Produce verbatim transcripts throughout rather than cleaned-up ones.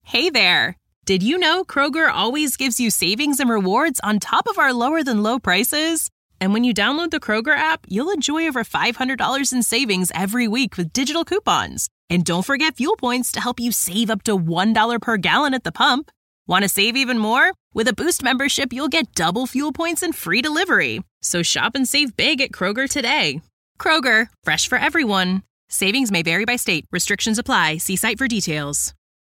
Hey there! Did you know Kroger always gives you savings and rewards on top of our lower-than-low prices? And when you download the Kroger app, you'll enjoy over five hundred dollars in savings every week with digital coupons. And don't forget fuel points to help you save up to one dollar per gallon at the pump. Want to save even more? With a Boost membership, you'll get double fuel points and free delivery. So shop and save big at Kroger today. Kroger, fresh for everyone. Savings may vary by state. Restrictions apply. See site for details.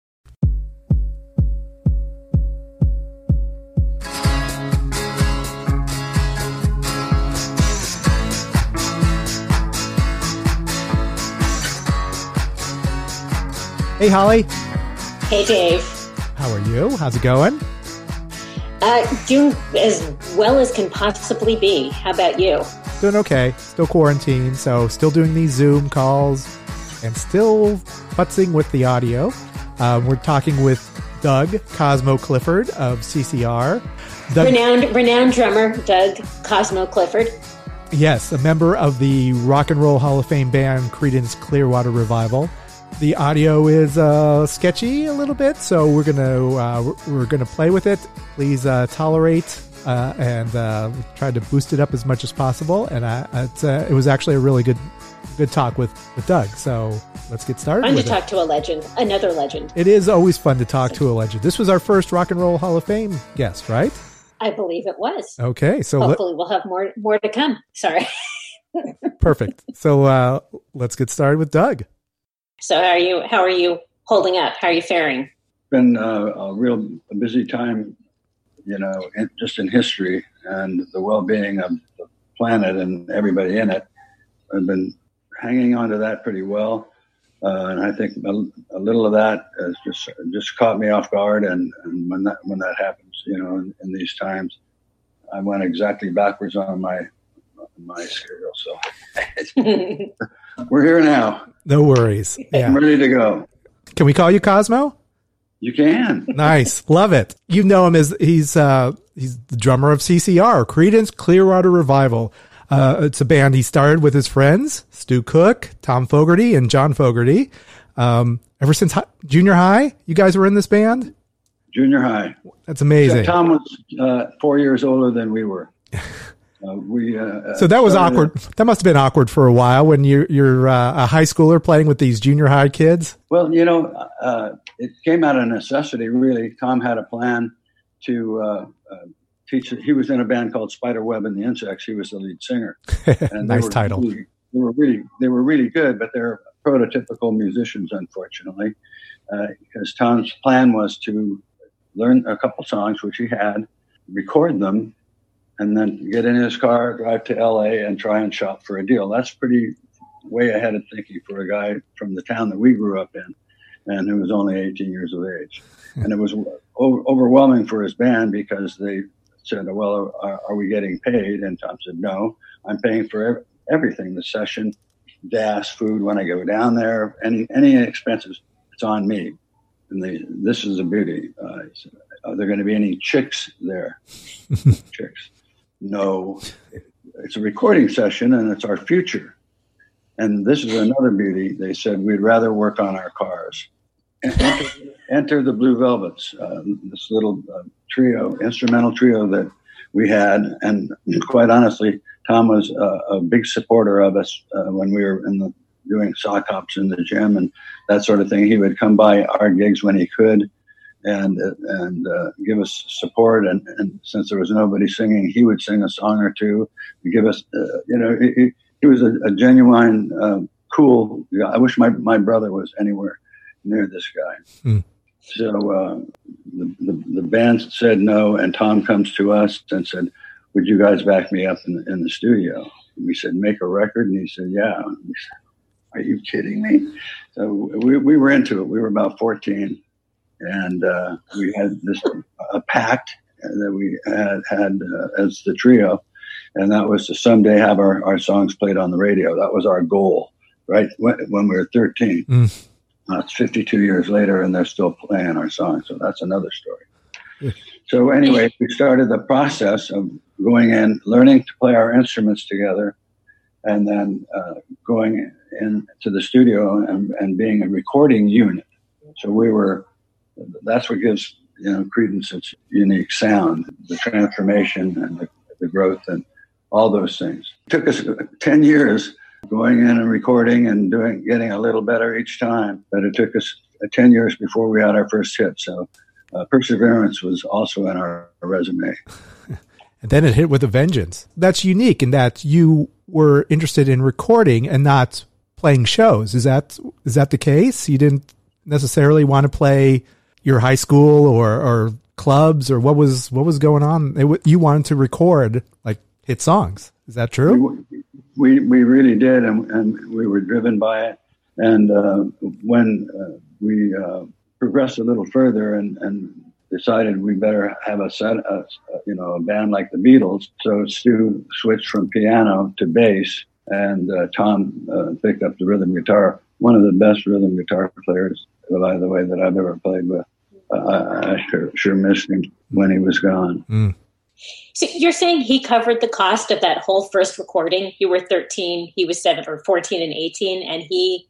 Hey, Holly. Hey, Dave. How are you? How's it going? Uh, doing as well as can possibly be. How about you? Doing okay. Still quarantined, so still doing these Zoom calls and still futzing with the audio. Uh, we're talking with Doug Cosmo Clifford of C C R. Doug, renowned, renowned drummer Doug Cosmo Clifford. Yes, a member of the Rock and Roll Hall of Fame band Creedence Clearwater Revival. The audio is uh, sketchy a little bit, so we're gonna uh, we're gonna play with it. Please uh, tolerate uh, and uh, try to boost it up as much as possible. And I, it's, uh, it was actually a really good good talk with, with Doug. So let's get started. Fun with to it. talk to a legend, another legend. It is always fun to talk to a legend. This was our first Rock and Roll Hall of Fame guest, right? I believe it was. Okay, so hopefully let, we'll have more more to come. Sorry. Perfect. So uh, let's get started with Doug. So how are you? How are you holding up? How are you faring? Been uh, a real busy time, you know, in, just in history and the well-being of the planet and everybody in it. I've been hanging on to that pretty well, uh, and I think a, a little of that has just just caught me off guard. And, and when that when that happens, you know, in, in these times, I went exactly backwards on my my schedule. So we're here now. No worries. Yeah. I'm ready to go. Can we call you Cosmo? You can. Nice. Love it. You know him as he's uh, he's the drummer of C C R, Creedence Clearwater Revival. Uh, it's a band he started with his friends, Stu Cook, Tom Fogerty, and John Fogerty. Um, ever since hi- junior high, you guys were in this band? Junior high. That's amazing. Yeah, Tom was uh, four years older than we were. Uh, we uh, so that was awkward. It. That must have been awkward for a while when you're you're uh, a high schooler playing with these junior high kids. Well, you know, uh, it came out of necessity. Really, Tom had a plan to uh, uh, teach. He was in a band called Spiderweb and the Insects. He was the lead singer. And nice were title. Really, they were really they were really good, but they're prototypical musicians, unfortunately. Uh, because Tom's plan was to learn a couple songs, which he had, record them, and then get in his car, drive to L A, and try and shop for a deal. That's pretty way ahead of thinking for a guy from the town that we grew up in and who was only eighteen years of age. And it was o- overwhelming for his band because they said, well, are, are we getting paid? And Tom said, no, I'm paying for ev- everything, the session, gas, food when I go down there, any any expenses, it's on me. And they, this is the beauty. Uh, he said, are there going to be any chicks there? Chicks. No, it's a recording session and it's our future. And this is another beauty. They said, we'd rather work on our cars. Enter, enter the Blue Velvets, uh, this little uh, trio, instrumental trio that we had. And quite honestly, Tom was uh, a big supporter of us uh, when we were in the, doing sock hops in the gym and that sort of thing. He would come by our gigs when he could. and and uh, give us support. And, and since there was nobody singing, he would sing a song or two to give us, uh, you know, he, he was a, a genuine, uh, cool guy. I wish my, my brother was anywhere near this guy. Mm. So uh, the, the, the band said no, and Tom comes to us and said, would you guys back me up in the, in the studio? And we said, make a record? And he said, yeah. And we said, are you kidding me? So we, we were into it. We were about fourteen. And uh, we had this a pact that we had, had uh, as the trio, and that was to someday have our, our songs played on the radio. That was our goal, right? When, when we were thirteen. Mm. Uh, it's fifty-two years later, and they're still playing our songs. So that's another story. Yeah. So anyway, we started the process of going in, learning to play our instruments together, and then uh, going into the studio and, and being a recording unit. So we were that's what gives, you know, Creedence its unique sound, the transformation and the, the growth and all those things. It took us ten years going in and recording and doing, getting a little better each time, but it took us ten years before we had our first hit. So uh, perseverance was also in our resume. And then it hit with a vengeance. That's unique in that you were interested in recording and not playing shows. Is that is that the case? You didn't necessarily want to play your high school or, or clubs, or what was what was going on? It, you wanted to record like hit songs. Is that true? We we, we really did, and, and we were driven by it. And uh, when uh, we uh, progressed a little further and, and decided we better have a set, a, you know, a band like the Beatles. So Stu switched from piano to bass, and uh, Tom uh, picked up the rhythm guitar. One of the best rhythm guitar players, by the way, that I've ever played with. Uh, I, I sure, sure missed him when he was gone. Mm. So you're saying he covered the cost of that whole first recording? You were thirteen, he was seven, or fourteen and eighteen, and he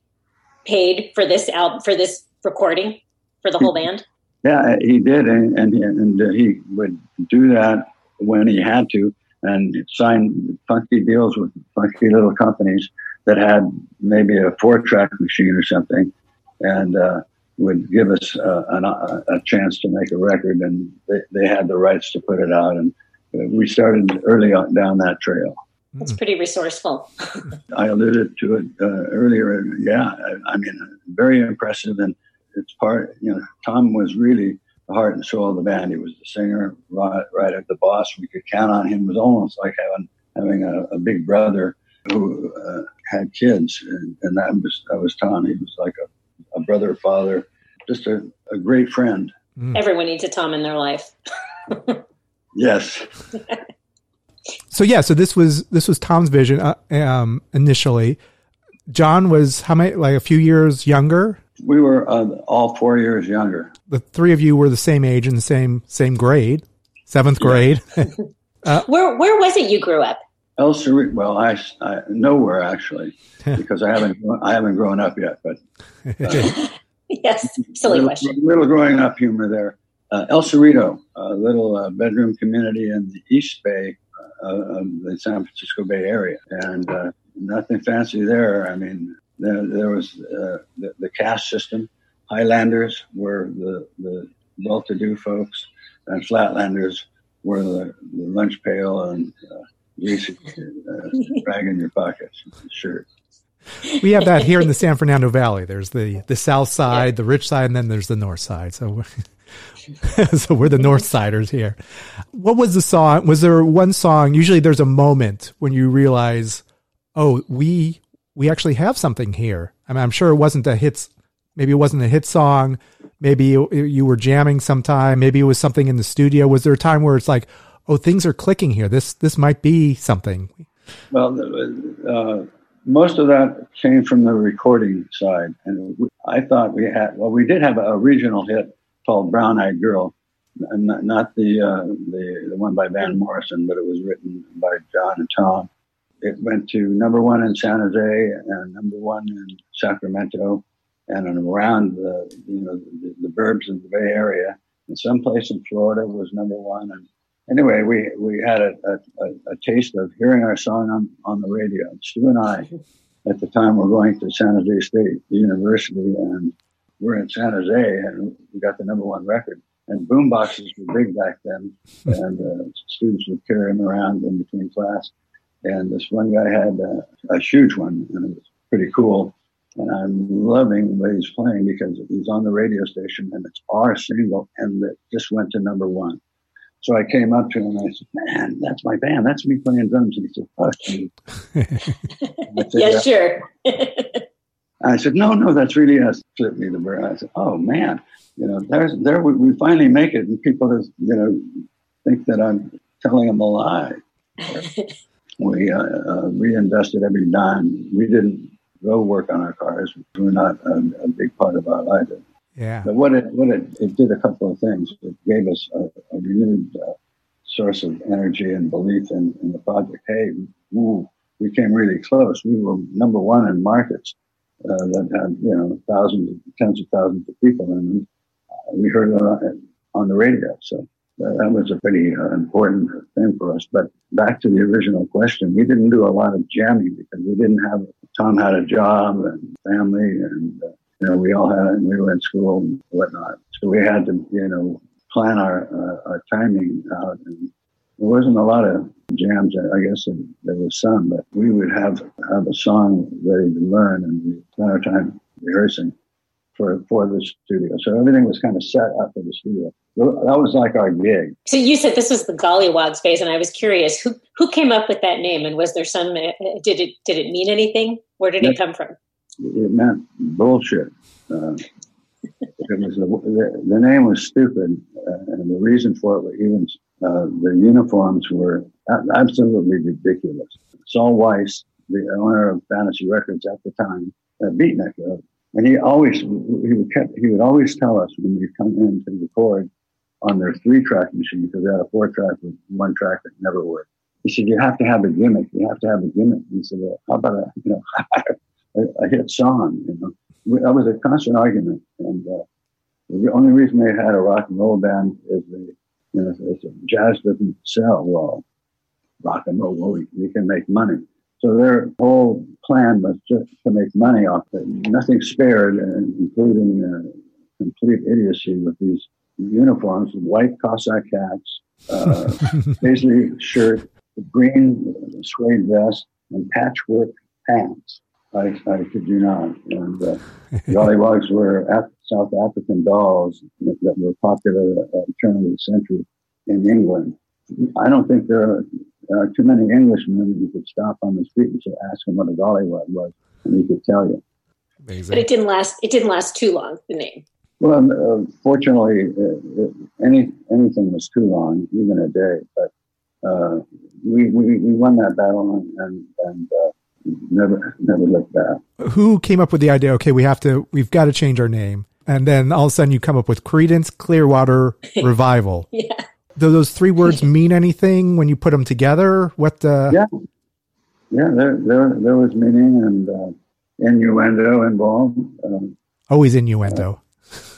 paid for this album, for this recording for the whole band? Yeah, he did, and and, and he would do that when he had to, and sign funky deals with funky little companies that had maybe a four-track machine or something, and uh, would give us uh, an, a, a chance to make a record, and they, they had the rights to put it out, and we started early on down that trail. That's pretty resourceful. I alluded to it uh, earlier. Yeah, I, I mean, very impressive, and it's part, you know, Tom was really the heart and soul of the band. He was the singer, right, right at the boss. We could count on him. It was almost like having having a, a big brother who uh, had kids, and, and that was that was Tom. He was like a, a brother, father, just a, a great friend. Mm. Everyone needs a Tom in their life. Yes. So yeah, so this was this was Tom's vision uh, um, initially. John was how many? Like a few years younger. We were uh, all four years younger. The three of you were the same age and the same same grade, seventh grade. uh, Where where was it you grew up? El Cerrito. Well, I, I nowhere actually, because I haven't I haven't grown up yet. But uh, yes, silly little, question. Little growing up humor there. Uh, El Cerrito, a little uh, bedroom community in the East Bay uh, of the San Francisco Bay Area, and uh, nothing fancy there. I mean, there, there was uh, the, the caste system. Highlanders were the, the well-to-do folks, and Flatlanders were the, the lunch pail and uh, greasy uh, rag in your pockets, shirt. We have that here in the San Fernando Valley. There's the, the south side, yeah. the rich side, and then there's the north side. So, so we're the north siders here. What was the song? Was there one song? Usually there's a moment when you realize, oh, we we actually have something here. I mean, I'm sure it wasn't a hit. Maybe it wasn't a hit song. Maybe you, you were jamming sometime. Maybe it was something in the studio. Was there a time where it's like, oh, things are clicking here. This this might be something. Well, uh, most of that came from the recording side, and I thought we had. Well, we did have a regional hit called "Brown Eyed Girl," not, not the uh, the the one by Van Morrison, but it was written by John and Tom. It went to number one in San Jose and number one in Sacramento, and around the you know the, the burbs of the Bay Area. And someplace in Florida was number one. And anyway, we we had a, a, a taste of hearing our song on, on the radio. Stu and I, at the time, were going to San Jose State University, and we're in San Jose, and we got the number one record. And boom boxes were big back then, and uh, students would carry them around in between class. And this one guy had a, a huge one, and it was pretty cool. And I'm loving what he's playing because he's on the radio station, and it's our single, and it just went to number one. So I came up to him and I said, "Man, that's my band. That's me playing drums." And he said, "Fuck you." said, yeah, sure. I said, "No, no, that's really us." Flipped me the bird. I said, "Oh man, you know, there's there we, we finally make it, and people just you know think that I'm telling them a lie." we uh, uh, reinvested every dime. We didn't go work on our cars. We were not a, a big part of our life. Yeah. But what it what it, it did a couple of things. It gave us a, a renewed uh, source of energy and belief in, in the project. Hey, ooh, we came really close. We were number one in markets uh, that had you know thousands, tens of thousands of people in them. we heard it on, on the radio. So that, that was a pretty uh, important thing for us. But back to the original question, we didn't do a lot of jamming because we didn't have, Tom had a job and family, and, uh, you know, we all had, and we were in school and whatnot. So we had to, you know, plan our, uh, our timing out. And there wasn't a lot of jams. I guess there was some, but we would have, have a song ready to learn, and we spent our time rehearsing for, for the studio. So everything was kind of set up for the studio. That was like our gig. So you said this was the Gollywogs phase, and I was curious, who who came up with that name, and was there some, did it did it mean anything? Where did it, it come from? It meant bullshit. Uh, it was the, the, the name was stupid, uh, and the reason for it was even uh, the uniforms were absolutely ridiculous. Saul Weiss, the owner of Fantasy Records at the time, uh, Beatnik, uh, and he always he would kept, he would always tell us when we come in to record on their three-track machine, because they had a four-track with one track that never worked. He said, "You have to have a gimmick. You have to have a gimmick." He said, "Well, how about a you know a, a hit song?" You know, that was a constant argument, and uh, the only reason they had a rock and roll band is the you know it's, jazz doesn't sell well. Rock and roll, well, we, we can make money. So their whole plan was just to make money off it. Nothing spared, including uh, complete idiocy with these uniforms, white Cossack hats, uh, paisley shirt, green suede vest, and patchwork pants. I, I kid you not. And uh, the Gollywogs were Af- South African dolls that, that were popular at the turn of the century in England. I don't think there are uh, too many Englishmen that you could stop on the street and say, ask him what a Gollywog was, and he could tell you. Amazing. But it didn't last. It didn't last too long. The name. Well, uh, fortunately, uh, any anything was too long, even a day. But uh, we, we we won that battle and and, and uh, never never looked back. Who came up with the idea? Okay, we have to. We've got to change our name, and then all of a sudden you come up with Creedence Clearwater Revival. Yeah. Do those three words mean anything when you put them together? What? Uh... Yeah, yeah. There there there was meaning and uh, innuendo involved. Um, Always innuendo. Uh,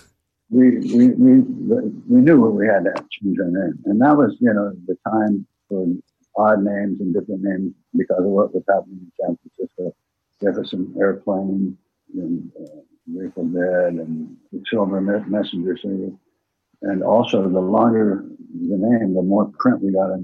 We, we we we knew we had to change our name, and that was you know the time for odd names and different names because of what was happening in San Francisco. Jefferson Airplane, and uh, Grateful Dead, and Silver Messenger Service, and also the longer the name, the more print we got in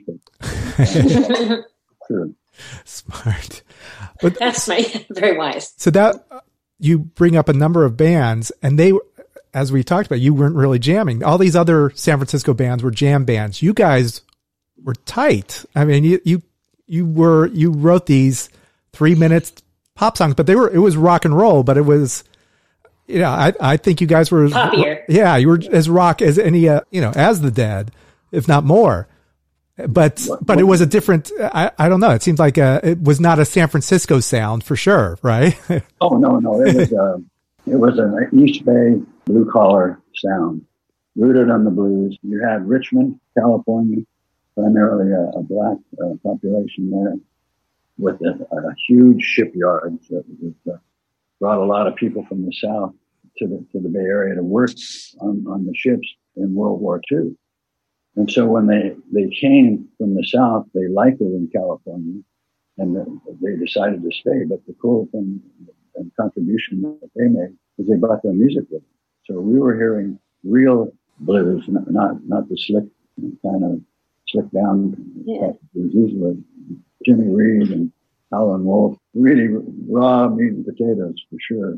the newspaper. Sure. Smart, but that's my very wise. So that you bring up a number of bands, and they. As we talked about, you weren't really jamming. All these other San Francisco bands were jam bands. You guys were tight. I mean, you you you were you wrote these three minutes pop songs, but they were it was rock and roll. But it was, you know, I I think you guys were poppier. Yeah, you were as rock as any uh, you know as the Dead, if not more. But but it was a different. I I don't know. It seems like a, it was not a San Francisco sound for sure, right? Oh no no, it was a it was an East Bay blue collar sound, rooted on the blues. You had Richmond, California, primarily a, a black uh, population there, with a, a huge shipyard that, that uh, brought a lot of people from the south to the to the Bay Area to work on, on the ships in World War Two. And so when they, they came from the south, they liked it in California, and the, they decided to stay. But the cool thing and contribution that they made was they brought their music with them. So we were hearing real blues, not not, not the slick kind of slick down yeah. blues with Jimmy Reed and Howlin' Wolf, really raw meat and potatoes for sure.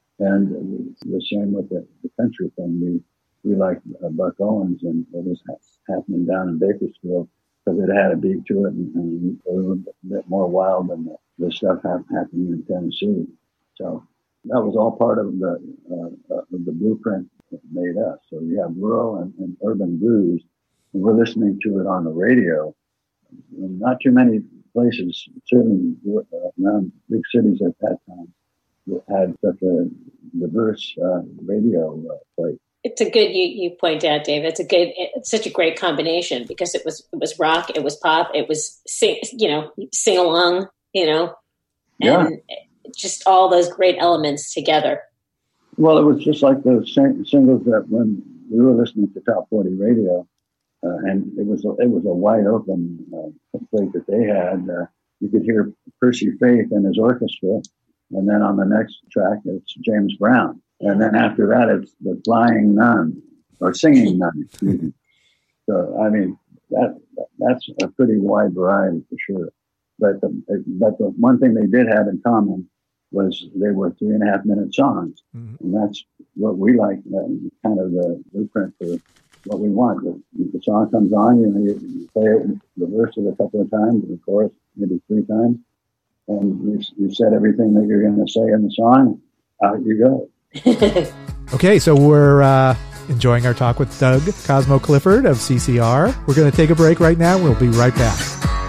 And the same with the, the country thing. We we liked uh, Buck Owens, and it was happening down in Bakersfield because it had a beat to it and, and a little bit more wild than the, the stuff happening in Tennessee. So that was all part of the uh, uh, of the blueprint that made us. So you have rural and, and urban blues, and we're listening to it on the radio. And not too many places, certainly around big cities at that time, that had such a diverse uh, radio uh, play. It's a good you, you point out, Dave. It's a good, it's such a great combination because it was it was rock, it was pop, it was sing, you know, sing along, you know, and yeah. just all those great elements together. Well, it was just like the sing- singles that when we were listening to Top forty radio, uh, and it was a, it was a wide open uh, plate that they had. Uh, you could hear Percy Faith and his orchestra, and then on the next track it's James Brown, and then after that it's the Flying Nun or Singing Nun. Excuse me. So I mean that that's a pretty wide variety for sure. But the but the one thing they did have in common was they were three and a half minute songs. Mm-hmm. And that's what we like, uh, kind of the blueprint for what we want. The, the song comes on, you know, you, you play it, reverse it a couple of times, the chorus maybe three times, and you, you said everything that you're going to say in the song, out you go. Okay, so we're uh, enjoying our talk with Doug Cosmo Clifford of C C R. We're going to take a break right now. We'll be right back.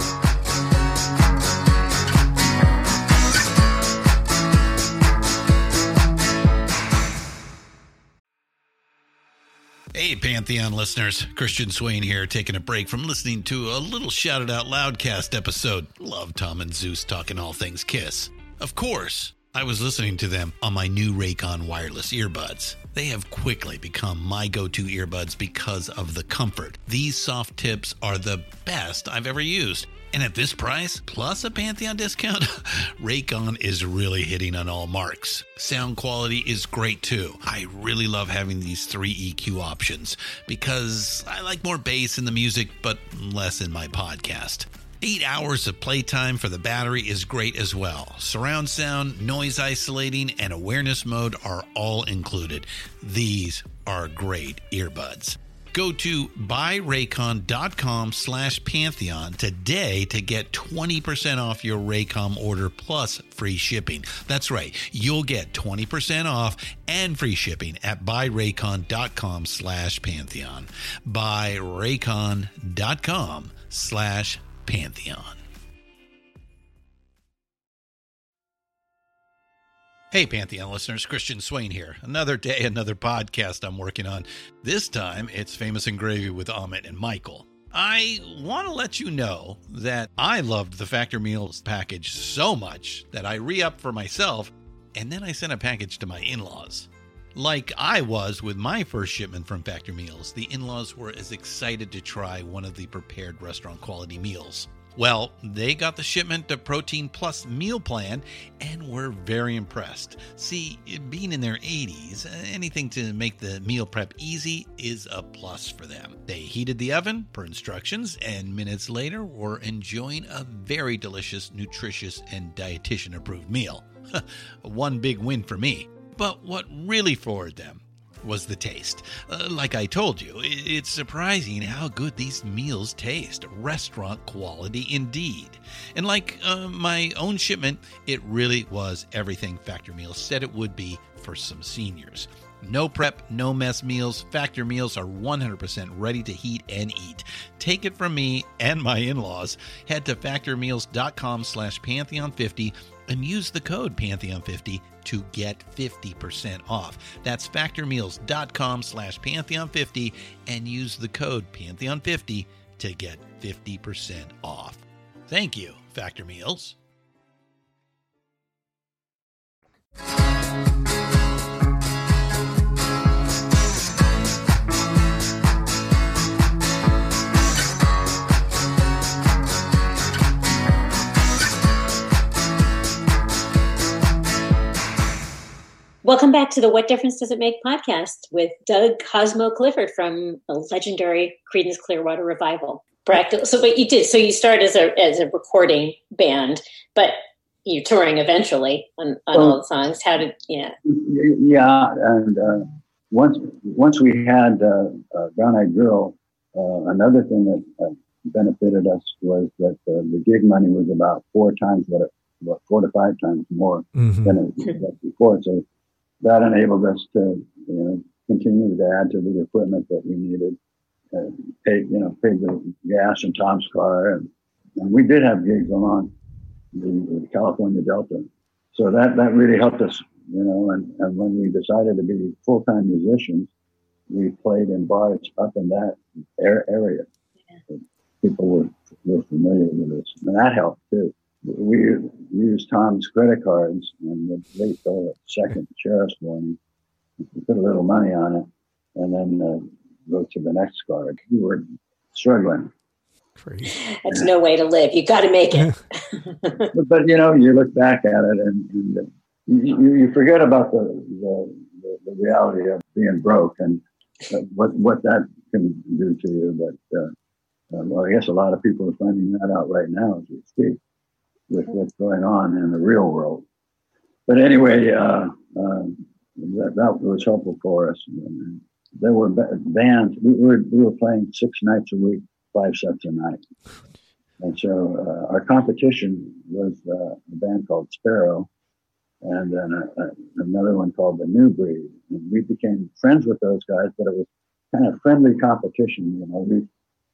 Hey, Pantheon listeners. Christian Swain here, taking a break from listening to a little Shout It Out Loudcast episode. Love Tom and Zeus talking all things Kiss. Of course, I was listening to them on my new Raycon wireless earbuds. They have quickly become my go-to earbuds because of the comfort. These soft tips are the best I've ever used. And at this price, plus a Pantheon discount, Raycon is really hitting on all marks. Sound quality is great too. I really love having these three E Q options because I like more bass in the music, but less in my podcast. Eight hours of playtime for the battery is great as well. Surround sound, noise isolating, and awareness mode are all included. These are great earbuds. Go to buyraycon.com slash Pantheon today to get twenty percent off your Raycom order plus free shipping. That's right. You'll get twenty percent off and free shipping at buyraycon.com slash Pantheon. Buyraycon.com slash Pantheon. Hey, Pantheon listeners, Christian Swain here. Another day, another podcast I'm working on. This time, it's Famous and Gravy with Amit and Michael. I want to let you know that I loved the Factor Meals package so much that I re-upped for myself, and then I sent a package to my in-laws. Like I was with my first shipment from Factor Meals, the in-laws were as excited to try one of the prepared restaurant quality meals. Well, they got the shipment of Protein Plus meal plan and were very impressed. See, being in their eighties, anything to make the meal prep easy is a plus for them. They heated the oven per instructions and minutes later were enjoying a very delicious, nutritious, and dietitian-approved meal. One big win for me. But what really floored them was the taste. Uh, like I told you, it's surprising how good these meals taste. Restaurant quality indeed. And like uh, my own shipment, it really was everything Factor Meals said it would be for some seniors. No prep, no mess meals. Factor Meals are one hundred percent ready to heat and eat. Take it from me and my in-laws. Head to factormeals.com slash Pantheon fifty and use the code Pantheon fifty to get fifty percent off. That's factormeals.com slash Pantheon fifty and use the code Pantheon fifty to get fifty percent off. Thank you, Factor Meals. Welcome back to the What Difference Does It Make podcast with Doug Cosmo Clifford from the legendary Creedence Clearwater Revival. Practical. So what you did, so you started as a as a recording band, but you're touring eventually on, on well, all the songs. How did, yeah. Yeah, and uh, once once we had uh, uh, Brown Eyed Girl, uh, another thing that uh, benefited us was that uh, the gig money was about four times what it, about four to five times more mm-hmm. than it was before. So that enabled us to, you know, continue to add to the equipment that we needed. Uh, paid, you know, paid the gas in Tom's car, and, and we did have gigs along the, the California Delta. So that, that really helped us, you know. And, and when we decided to be full-time musicians, we played in bars up in that area. Yeah. People were, were familiar with us, and that helped too. We used Tom's credit cards, and the late second sheriff's warning put a little money on it, and then uh, go to the next card. We were struggling. Crazy. That's no way to live. You got to make it. but, but, you know, you look back at it and, and you, you forget about the, the, the, the reality of being broke and uh, what, what that can do to you. But, uh, uh, well, I guess a lot of people are finding that out right now as we speak with what's going on in the real world. But anyway, uh, uh, that, that was helpful for us. And there were bands. We were, we were playing six nights a week, five sets a night. And so uh, our competition was uh, a band called Sparrow, and then a, a, another one called The New Breed. And we became friends with those guys, but it was kind of friendly competition. You know, we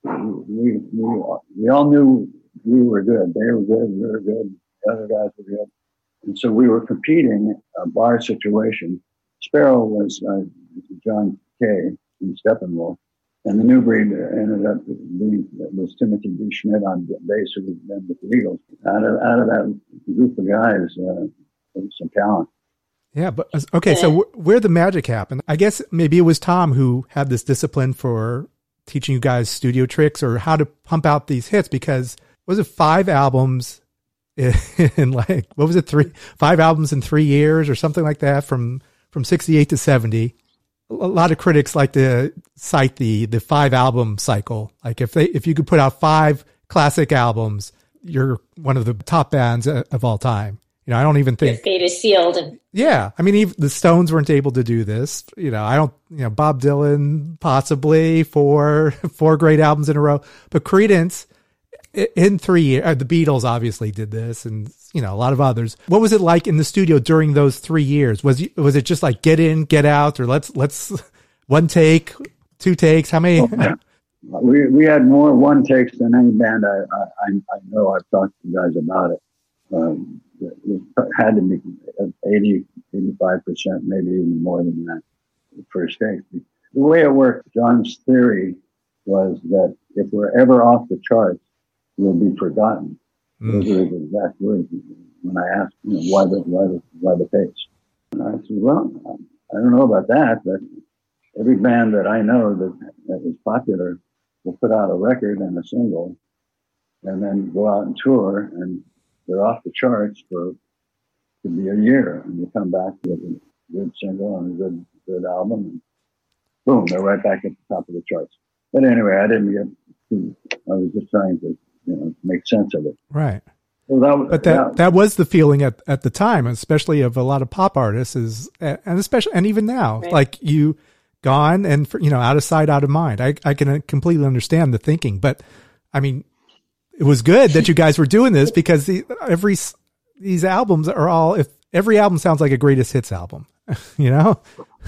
we we, we all knew we were good. They were good. We were good. The other guys were good. And so we were competing a bar situation. Sparrow was uh, John Kay in Steppenwolf. And The New Breed ended up being, was Timothy B. Schmidt on bass, who was then with the Eagles. Out of, out of that group of guys, uh, there was some talent. Yeah, but okay, so where the magic happened, I guess maybe it was Tom who had this discipline for teaching you guys studio tricks or how to pump out these hits, because was it five albums in, in like, what was it, three, five albums in three years or something like that from, from sixty-eight to seventy. A lot of critics like to cite the the five album cycle. Like if they if you could put out five classic albums, you're one of the top bands of all time. You know, I don't even think your fate is sealed. And yeah, I mean, even the Stones weren't able to do this. You know, I don't. You know, Bob Dylan possibly four four great albums in a row, but Creedence in three years. Uh, the Beatles obviously did this, and you know a lot of others. What was it like in the studio during those three years? Was you, was it just like get in, get out, or let's let's one take, two takes? How many? we we had more one takes than any band I I, I know. I've talked to guys about it. Um, it had to be eighty, eighty-five percent, maybe even more than that. First take. The way it worked, John's theory was that if we're ever off the charts, we'll be forgotten. Mm. Those are his exact words when I asked, you know, why the why the why the pace. And I said, well, I don't know about that, but every band that I know that, that is popular will put out a record and a single, and then go out and tour, and they're off the charts for could be a year, and you come back with a good single and a good good album, and boom, they're right back at the top of the charts. But anyway, I didn't get too, I was just trying to, you know, make sense of it. Right. So that, but that, yeah. that was the feeling at, at the time, especially of a lot of pop artists is, and especially, and even now, right. Like you gone and, for, you know, out of sight, out of mind. I, I can completely understand the thinking, but I mean, it was good that you guys were doing this because the, every, these albums are all, if every album sounds like a greatest hits album, you know?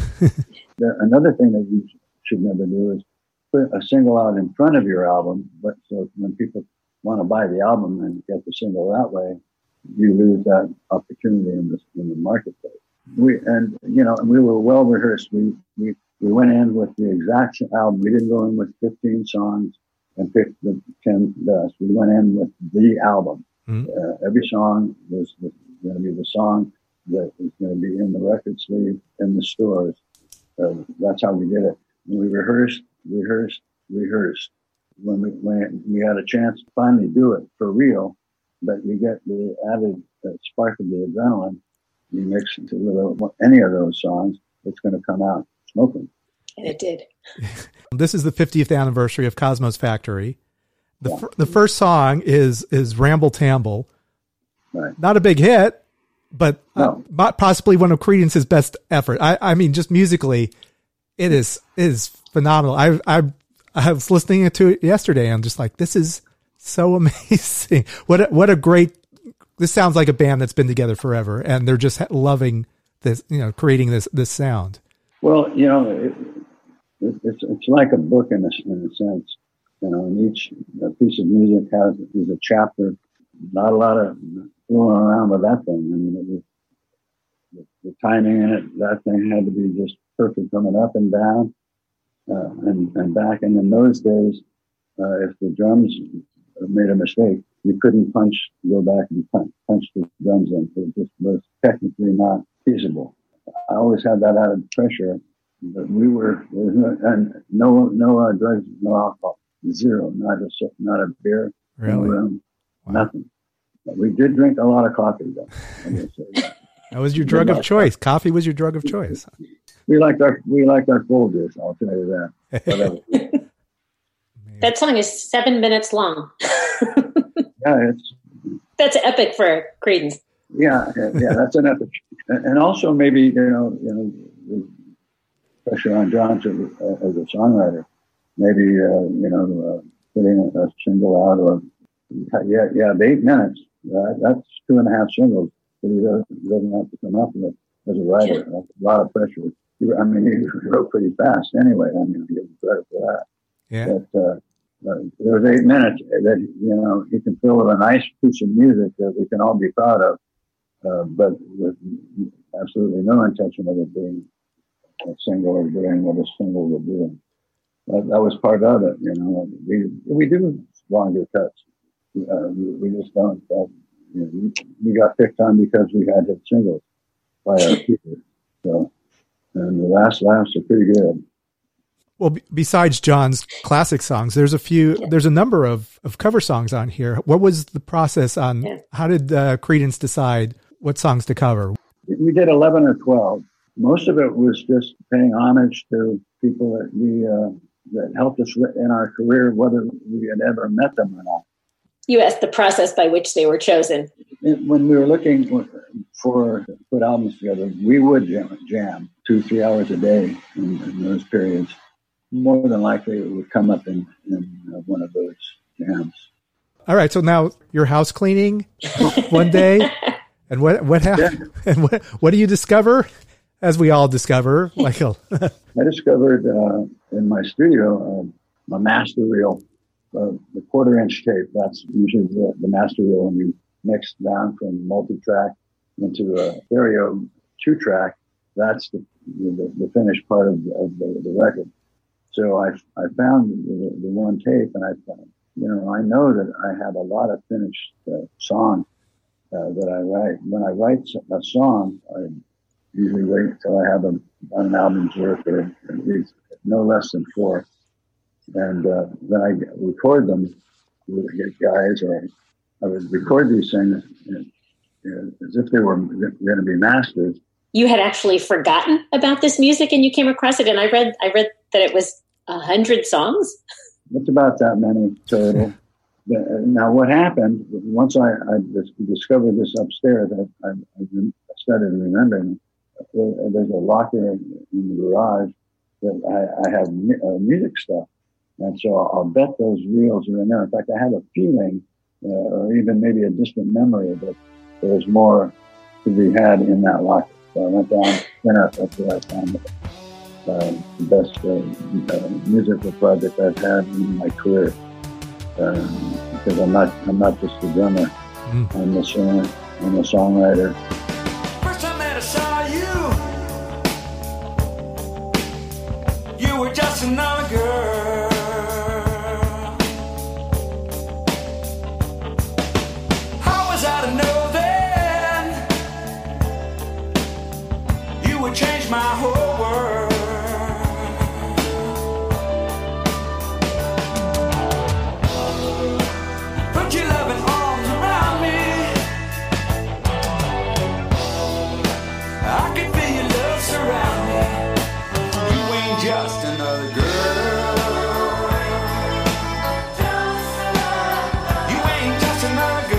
Another thing that you should never do is put a single out in front of your album, but so when people want to buy the album and get the single that way, you lose that opportunity in the in the marketplace. We and you know we were well rehearsed. We we we went in with the exact album. We didn't go in with fifteen songs and pick the ten best. We went in with the album. Mm-hmm. Uh, every song was, was going to be the song that was going to be in the record sleeve in the stores. Uh, that's how we did it. And we rehearsed, rehearsed, rehearsed. When we when we had a chance to finally do it for real, but you get the added uh, spark of the adrenaline, you mix it with any of those songs, it's going to come out smoking. And it did. This is the fiftieth anniversary of Cosmo's Factory. The yeah. f- the first song is is Ramble Tamble. Right. Not a big hit, but no. uh, possibly one of Creedence's best effort. I, I mean, just musically, it is it is phenomenal. I I I was listening to it yesterday, and I'm just like, this is so amazing. What a, what a great. This sounds like a band that's been together forever, and they're just loving this, you know, creating this this sound. Well, you know, it, it, it's it's like a book in a, in a sense. You know, and each piece of music has is a chapter. Not a lot of fooling around with that thing. I mean, it was, the, the timing in it, that thing had to be just perfect, coming up and down uh, and and back. And in those days, uh, if the drums made a mistake, you couldn't punch, go back and punch, punch the drums in. It just was technically not feasible. I always had that added pressure. But we were, there was no, and no, no uh, drugs, no alcohol, zero, not a, not a beer, really? no room, Wow. nothing. But we did drink a lot of coffee, though. I guess, uh, That was your drug of choice. Coffee was your drug of choice. we liked our, we liked our Folgers, I'll tell you that. But, uh, That song is seven minutes long. yeah, it's, That's epic for Creedence. yeah, yeah, that's an epic. And and also maybe, you know, you know, the pressure on John to, uh, as a songwriter, maybe, uh, you know, uh, putting a, a single out or, yeah, yeah, the eight minutes, uh, that's two and a half singles. But he doesn't, he doesn't have to come up with it as a writer. That's a lot of pressure. He, I mean, he wrote pretty fast anyway. I mean, I give him credit for that. Yeah. But, uh, uh, there was eight minutes that, you know, he can fill with a nice piece of music that we can all be proud of, uh, but with absolutely no intention of it being a single or doing what a single would do. That, that was part of it, you know. We we do longer cuts. Uh, we, we just don't. Uh, you know, we, we got picked on because we had hit singles by our people. So, and the last laughs are pretty good. Well, b- besides John's classic songs, there's a few, Yeah. there's a number of, of cover songs on here. What was the process on, Yeah. how did uh, Creedence decide what songs to cover? We did eleven or twelve. Most of it was just paying homage to people that we uh, that helped us in our career, whether we had ever met them or not. You asked the process by which they were chosen. When we were looking for put albums together, we would jam, jam two, three hours a day in, in those periods. More than likely, it would come up in, in uh, one of those jams. All right. So now you're house cleaning one day, and what, what happened? Yeah. And what, what do you discover? As we all discover, like, I discovered uh, in my studio uh, my master reel, uh, the quarter inch tape. That's usually the, the master reel when you mix down from multi-track into a stereo two-track. That's the, the, the finished part of, the, of the, the record. So I, I found the, the one tape, and I thought, you know, I know that I have a lot of finished uh, songs uh, that I write. When I write a song, I usually wait until I have a, an album's worth, or at least no less than four. And uh, then I record them with guys, or I would record these things and, and as if they were going to be masters. You had actually forgotten about this music and you came across it. And I read, I read that it was a hundred songs. It's about that many total. Now, what happened once I, I discovered this upstairs, I, I, I started remembering. There's a locker in the garage that I, I have uh, music stuff, and so I'll bet those reels are in there. In fact, I have a feeling, uh, or even maybe a distant memory, that there's more to be had in that locker. So I went down there. That's where I found it. Uh, the best uh, uh, musical project I've had in my career, um, because I'm not I'm not just a drummer. Mm. I'm a singer. I'm a songwriter. First time that I saw you, you were just another girl. How was I to know then you would change my whole world? Put your loving arms around me. I can feel your love surround me. You ain't just another girl. You ain't just another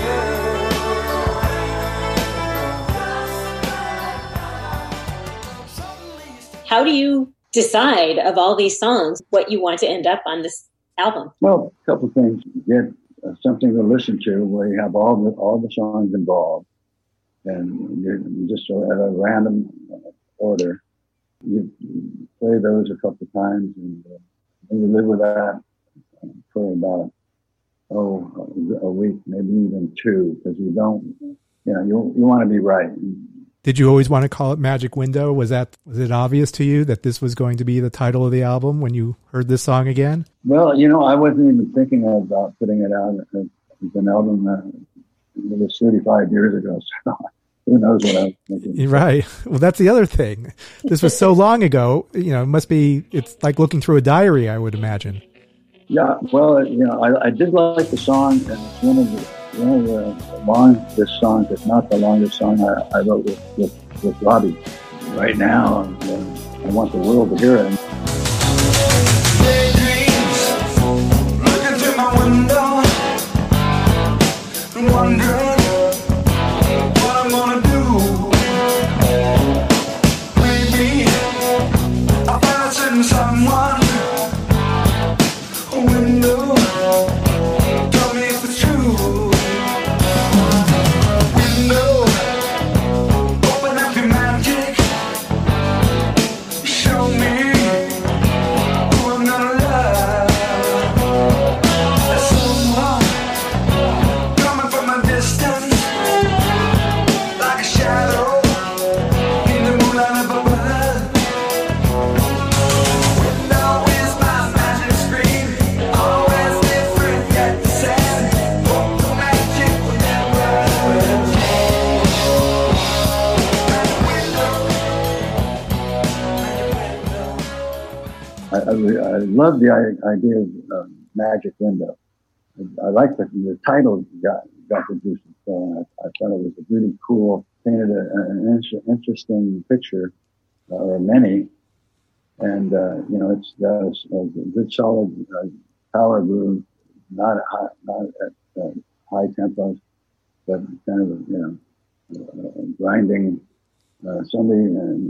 girl. How do you decide of all these songs what you want to end up on this album? Well, a couple of things. Get uh, something to listen to where you have all the all the songs involved, and you're you just so at a random order. You play those a couple of times, and uh, you live with that for about oh a week, maybe even two, because you don't, you know, you you want to be right. Did you always want to call it Magic Window? Was that was it obvious to you that this was going to be the title of the album when you heard this song again? Well, you know, I wasn't even thinking about putting it out as an album. Uh, it was thirty-five years ago, so Who knows what I was thinking? You're right. Well, that's the other thing. This was so long ago. You know, it must be. It's like looking through a diary, I would imagine. Yeah, well, you know, I, I did like the song, and it's one of the one of the longest songs, if not the longest song I, I wrote with, with, with Robbie. Right now, and, uh, I want the world to hear it. Daydreams, looking through my window, wondering what I'm gonna do. Maybe I found certain someone. A window, tell me if it's true. Window, open up your magic. Show me who I'm gonna love. There's someone coming from a distance, like a shadow in the moonlight of a bird. Window is my magic screen, always different yet the same. Oh, the magic will never I, I, I love the i- idea of uh, Magic Window. I, I like the, the title got got the juices flowing. I, I thought it was a really cool, painted a, an in- interesting picture, uh, or many, and uh, you know it's got a, a good solid uh, power groove, not at high, not at uh, high tempos, but kind of you know uh, grinding. Uh, somebody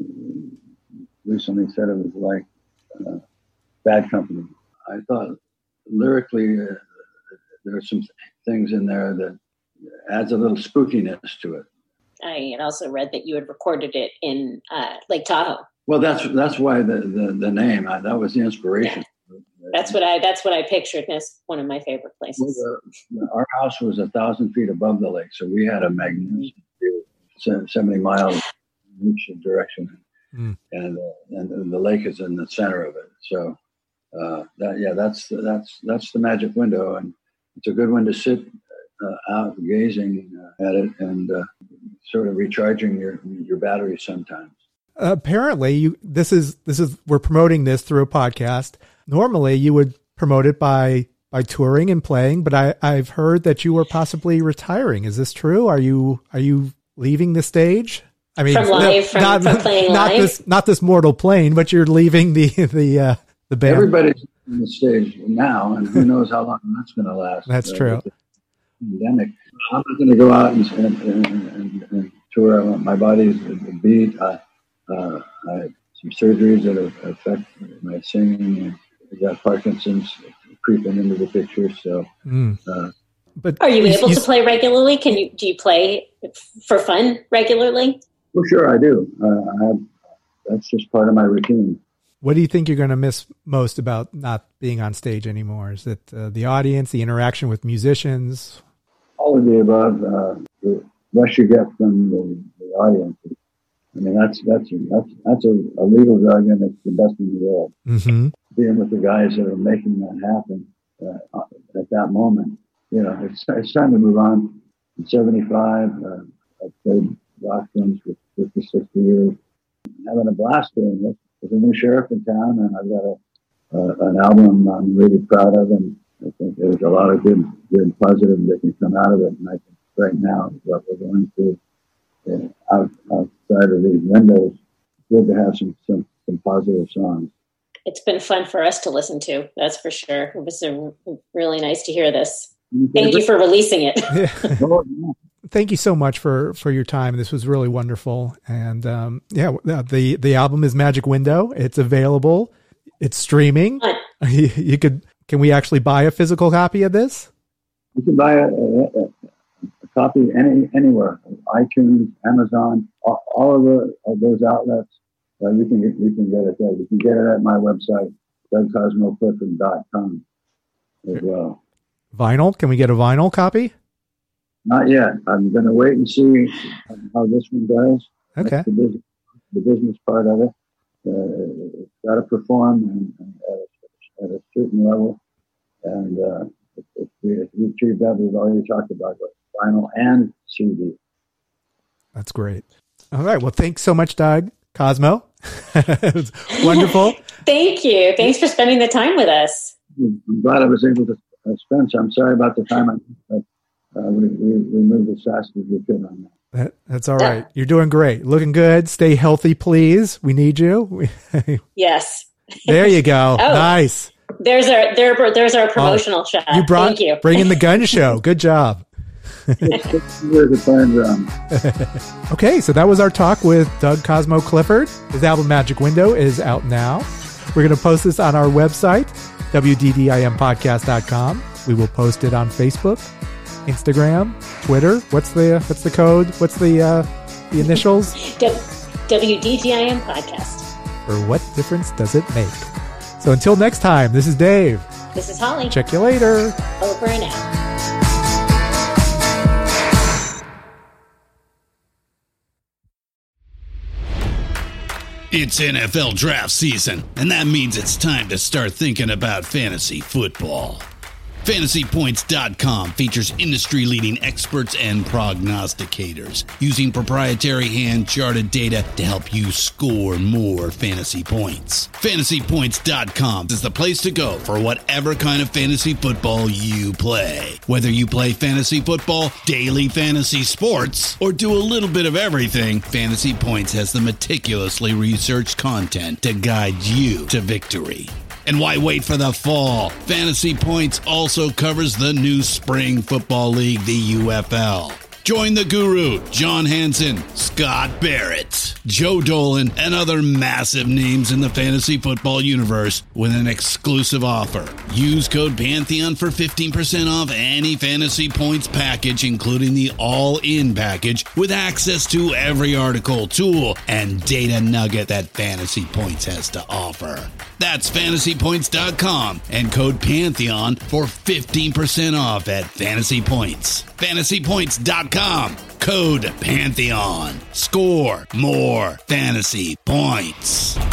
uh, recently said it was like uh, Bad Company. I thought lyrically uh, there are some things in there that adds a little spookiness to it. I had also read that you had recorded it in uh, Lake Tahoe. Well, that's that's why the the, the name I, that was the inspiration. That's what I that's what I pictured as one of my favorite places. Well, the, our house was a thousand feet above the lake, so we had a magnificent view, se- seventy miles in each direction, Mm. and uh, and the lake is in the center of it. So uh, that yeah, that's the, that's that's the magic window, and it's a good one to sit uh, out gazing uh, at it and uh, sort of recharging your your batteries sometimes. Apparently, you this is this is we're promoting this through a podcast. Normally, you would promote it by by touring and playing, but I I've heard that you are possibly retiring. Is this true? Are you are you leaving the stage? I mean, From live, from- not, from playing not live? this not this mortal plane, but you're leaving the the uh, the band. Everybody's on the stage now, and who knows how long that's going to last. That's uh, true. with the pandemic. I'm not going to go out and, and, and, and, and tour. My body's beat. I, uh, I had some surgeries that have affect my singing. I got Parkinson's creeping into the picture. So, Mm. uh, But Are you able you- to play regularly? Can you do you play for fun regularly? well, sure, I do. Uh, I have, that's just part of my routine. What do you think you're going to miss most about not being on stage anymore? Is it uh, the audience, the interaction with musicians? All of the above. Uh, the rush you get from the, the audience. I mean, that's that's that's that's a, a legal jargon. It's the best in the world. Mm-hmm. Being with the guys that are making that happen uh, at that moment. You know, it's it's time to move on. I'm seventy-five. Uh, I've played rock drums for fifty, sixty years. Having a blast doing this. There's a new sheriff in town, and I've got a uh, an album I'm really proud of, and I think there's a lot of good, good positive that can come out of it. And I think right now, what we're going through uh, out, outside of these windows, it's good to have some, some, some positive songs. It's been fun for us to listen to. That's for sure. It was a, really nice to hear this. Thank you for releasing it. Oh, yeah. Thank you so much for, for your time. This was really wonderful. And um, yeah, the, the album is Magic Window. It's available. It's streaming. Fun. You, you could, can we actually buy a physical copy of this? You can buy a, a, a copy any anywhere, iTunes, Amazon, all, all of, the, of those outlets. Uh, you can get, you can get it there. You can get it at my website, doug cosmo clifford dot com as well. Vinyl? Can we get a vinyl copy? Not yet. I'm going to wait and see how this one does. Okay. That's the business, the business part of it. Uh, it's got to perform and, and at, a, at a certain level. And uh, if, if, we, if we achieve that, we've already talked about it, vinyl and C D. That's great. All right. Well, thanks so much, Doug. Cosmo. It was wonderful. Thank you. Thanks for spending the time with us. I'm glad I was able to uh, spend some. I'm sorry about the time, I, but uh, we, we, we moved as fast as we could on that. That, that's all right. You're doing great. Looking good. Stay healthy, please. We need you. Yes. There you go. Oh. Nice. There's our there, there's our promotional oh, shot. You brought Thank you. bring in the gun show. Good job. Okay, so that was our talk with Doug Cosmo Clifford. His album Magic Window is out now. We're going to post this on our website, W D D I M podcast dot com. We will post it on Facebook, Instagram, Twitter. What's the what's the code? What's the uh, the initials? W D D I M podcast. Or what difference does it make? So until next time, this is Dave. This is Holly. Check you later. Over and out. It's N F L draft season, and that means it's time to start thinking about fantasy football. Fantasy Points dot com features industry-leading experts and prognosticators using proprietary hand-charted data to help you score more fantasy points. Fantasy Points dot com is the place to go for whatever kind of fantasy football you play. Whether you play fantasy football, daily fantasy sports, or do a little bit of everything, Fantasy Points has the meticulously researched content to guide you to victory. And why wait for the fall? Fantasy Points also covers the new spring football league, the U F L. Join the guru, John Hansen, Scott Barrett, Joe Dolan, and other massive names in the fantasy football universe with an exclusive offer. Use code Pantheon for fifteen percent off any Fantasy Points package, including the all-in package, with access to every article, tool, and data nugget that Fantasy Points has to offer. That's Fantasy Points dot com and code Pantheon for fifteen percent off at Fantasy Points. Fantasy Points dot com, code Pantheon. Score more fantasy points.